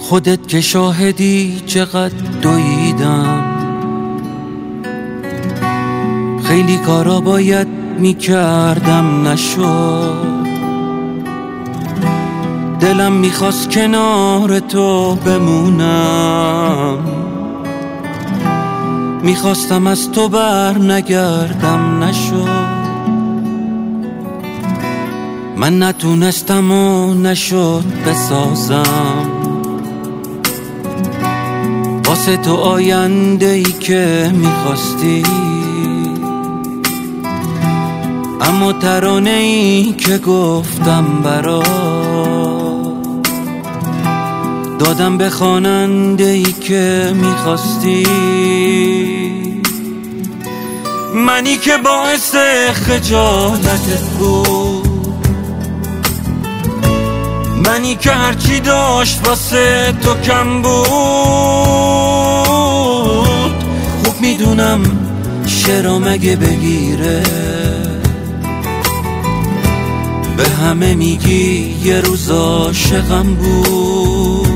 خودت که شاهدی چقدر دویدم، خیلی کارا باید میکردم نشد. دلم میخواست کنار تو بمونم، میخواستم از تو بر نگردم نشد. من نتونستم و نشد بسازم واسه تو آینده ای که میخواستی، اما ترانه ای که گفتم برات دادم به خواننده ای که میخواستی. منی که باعث خجالتت بود، منی که هرچی داشت واسه تو کم بود. خوب میدونم شعرام اگه بگیره به همه میگی یه روز عاشقم بود.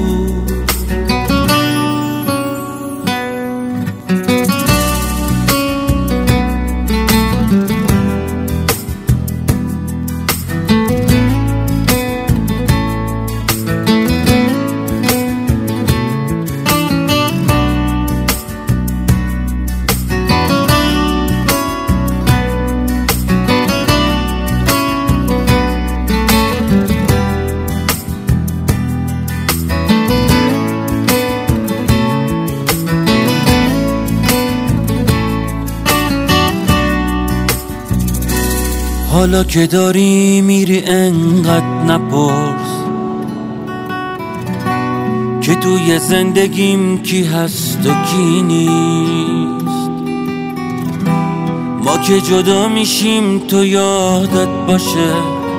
حالا که داری میری انقدر نپرس که توی زندگیم کی هست و کی نیست. ما که جدا میشیم تو یادت باشه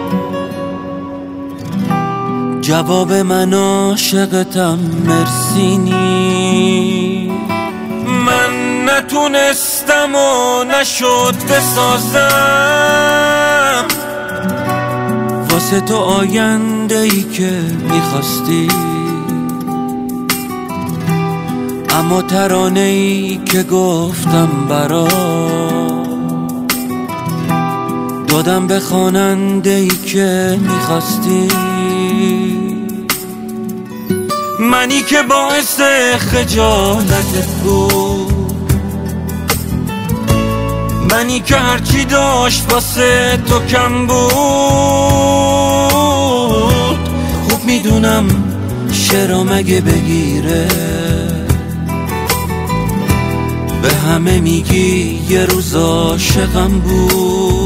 جواب من عاشقتم مرسی نیست. من نتونستم و نشد بسازم واسه تو آینده ای که میخواستی، اما ترانه ای که گفتم برات دادم به خواننده ای که میخواستی. منی که باعث خجالتت بود، منی که هرچی داشت واسه تو کم بود. خوب میدونم شعرام اگه بگیره به همه میگی یه روز عاشقم بود.